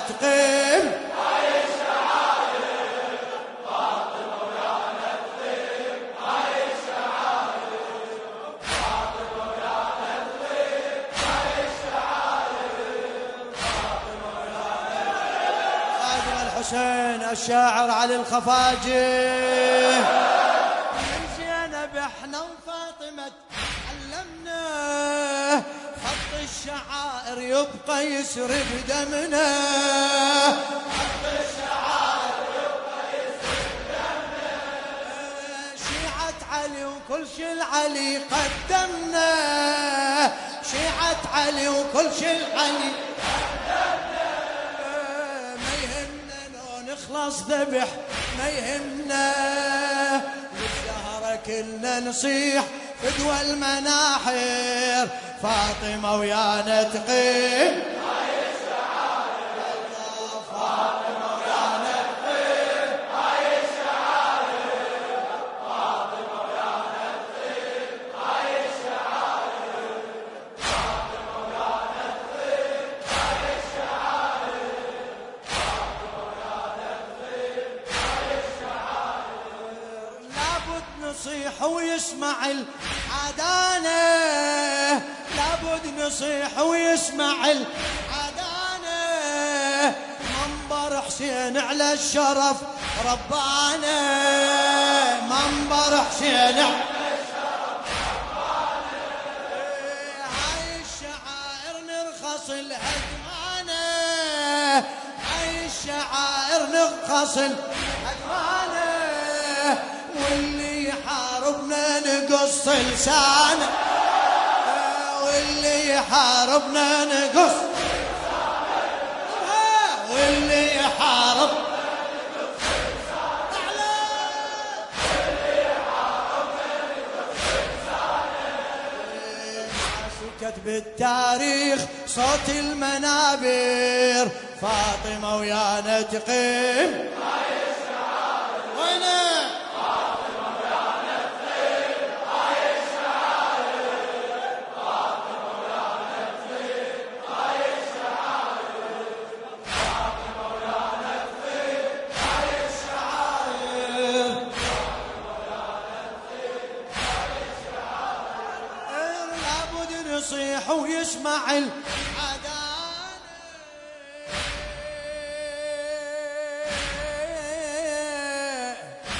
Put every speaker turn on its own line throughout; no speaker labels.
تقيم
هاي الشعائر فاطمة ويانا تقيم هاي الشعائر فاطمة ويانا تقيم هاي الشعائر فاطمة ويانا
خادم الحسين الشاعر علي الخفاجي من زينب احنا وفاطمة علمنا خط الشعائر يبقى يسري بدمنا
خط الشعائر يبقى يسري بدمنا
شيعة علي وكل شي العلي قدمنا شيعة علي وكل شي العلي قدمنا ما يهمنا لو نخلص ذبح ما يهمنا للزهرة كلنا نصيح فدوى المناحر فاطمة ويانا تقيم
هاي الشعائر فاطمة ويانا تقيم هاي الشعائر فاطمة ويانا تقيم هاي الشعائر فاطمة ويانا تقيم هاي الشعائر فاطمة ويانا تقيم هاي الشعائر
لابد نصيح ويسمع العدانة لابد نصيح ويسمع العدانة منبر حسين على الشرف ربانا منبر حسين على الشرف ربانا هاي الشعائر نرخص الهدمانة هاي الشعائر نرخص الهدمانة واللي يحاربنا نقص لسانه واللي يحاربنا نقص واللي يحاربنا نقص لسانه واللي يحاربنا نقص لسانه سكت بالتاريخ صوت المنابر فاطمة ويانا تقيم
هاي الشعائر
وينه
فاطمة ويانا تقيم هاي الشعائر فاطمة ويانا تقيم هاي الشعائر فاطمة ويانا تقيم هاي الشعائر فاطمة ويانا تقيم هاي الشعائر
لابد نصيح ويسمع العدانة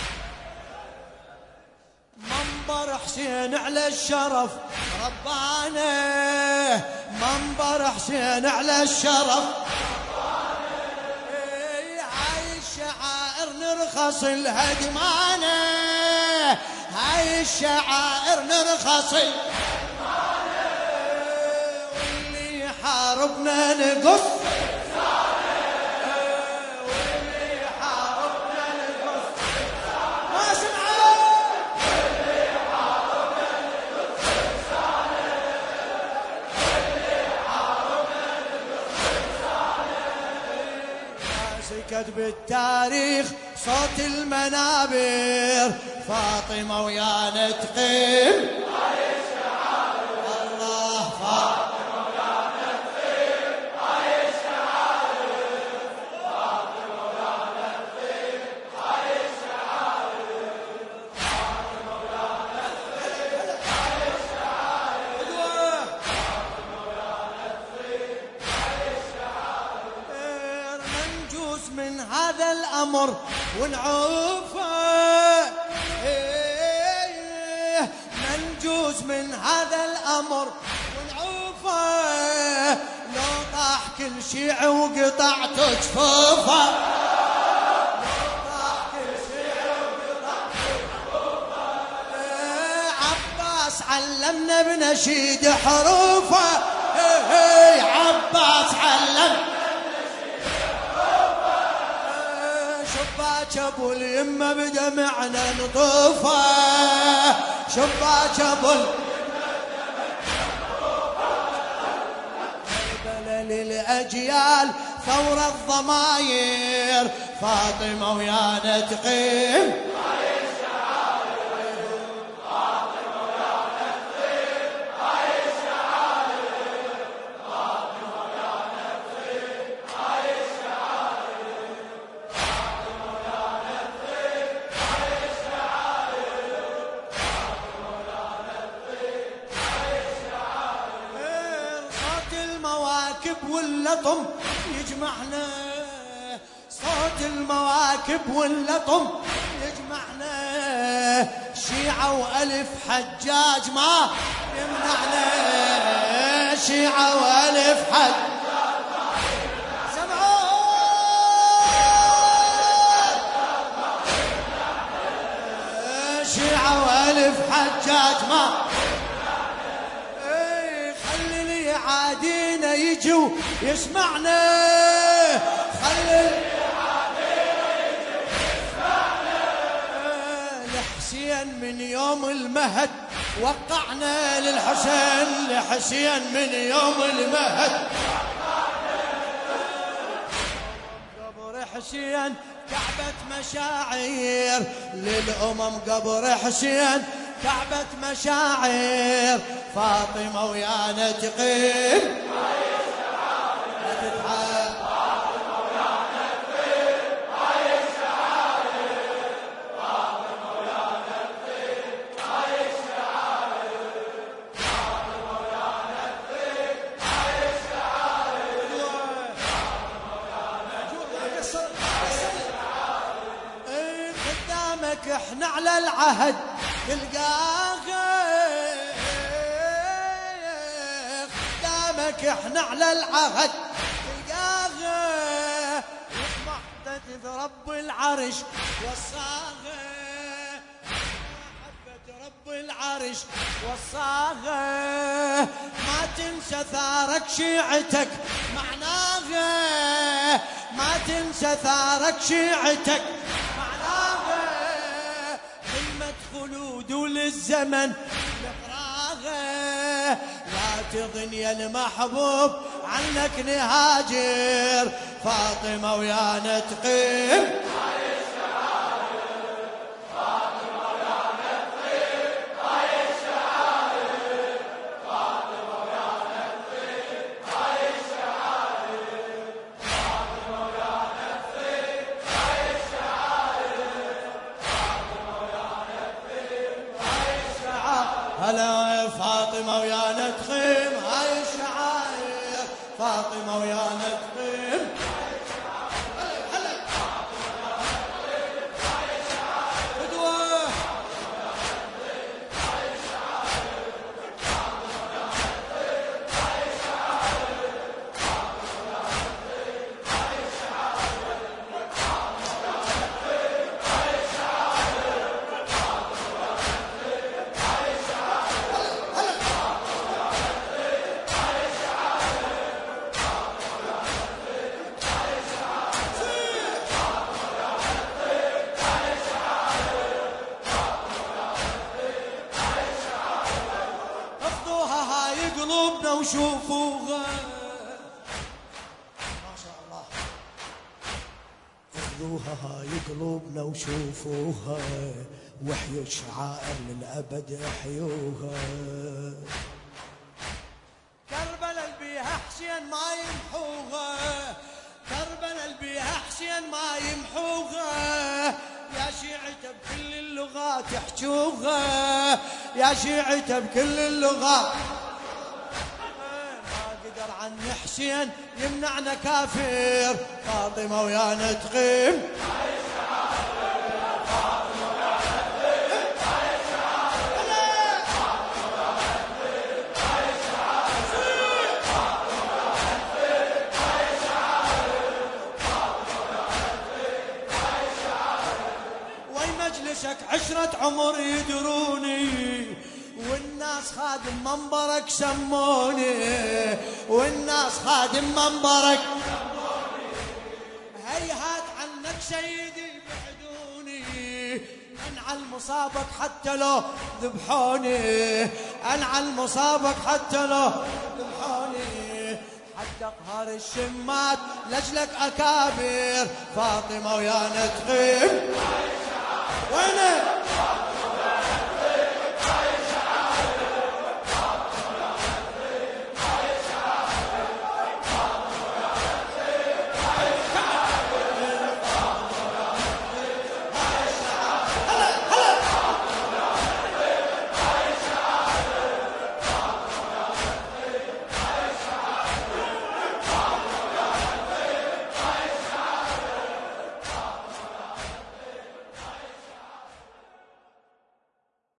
منبر حسين على الشرف ربانا منبر حسين على الشرف ربانا هاي الشعائر نرخص الهدمانة هاي الشعائر نرخص الهدمانة واللي يحاربنا نقص واللي يحاربنا نقص ما سمعت سكت بالتاريخ صوت المنابر فاطمة ويانا تقيم
هاي الشعائر
الله فاطمة
ويانا تقيم هاي الشعائر فاطمة ويانا تقيم هاي الشعائر فاطمة ويانا تقيم هاي الشعائر فاطمة ويانا تقيم هاي الشعائر
منجوز من هذا الأمر ونعوفه منجوز من هذا الأمر ونعوفه لو طاح كل شيء وقطعت جفوفه لو طاح كل شيء وقطعت جفوفه عباس علمنا بنشيد حروفه عباس علمنا شباك ابو اليمه بدمعنا نطوفه شباك ابو كربلاء للاجيال ثور الضماير فاطمه ويانا تقيم المواكب واللطم يجمعنا، صوت المواكب واللطم يجمعنا، شيعة وألف حجاج ما يمنعنا، شيعة وألف حجاج سمعوا، شيعة وألف حجاج ما خلي لي عادينا يجوا يسمعنا، خلي لحسين من يوم المهد وقعنا، للحسين لحسين من يوم المهد قبر حسين كعبة مشاعر للأمم، قبر حسين كعبة مشاعر، فاطمة ويانا تقيم احنا على العهد تلقاها، قدامك احنا على العهد تلقاها، محبة رب العرش وصاها، محبة رب العرش وصاها، ما تنسى ثارك شيعتك معناها، ما تنسى ثارك شيعتك معناها، خلود وللزمن نفراغه، لا تظن يا المحبوب عنك نهاجر، فاطمة ويانا تقيم فاطمة ويانا تقيم هاي الشعائر، فاطمة ويانا تقيم هاي الشعائر، فاطمة ويانا تقيم هاي الشعائر، هلا فاطمة ويانا تخيم هاي الشعائر، فاطمة ويانا تخيم هلا بدوة قلوبنا وشوفوها، ما شاء الله خذوها هاي قلوبنا وشوفوها، وحيوا الشعائر للأبد احيوها، كربلاء البيها حسين ما يمحوها، كربلاء البيها حسين ما يمحوها، يا شيعته بكل اللغات احجوها، يا شيعته بكل اللغات عن حسين يمنعنا كافر، فاطمة ويانا تقيم وي مجلسك عشرة عمر يدروني، والناس خادم منبرك سموني، والناس خادم منبرك هيهات عنك سيدي بعدوني، انعل مصابك حتى لو ذبحوني، انعل مصابك حتى لو ذبحوني، حتى قهر الشمات لجلك اكابر، فاطمة ويانا تغيب وينك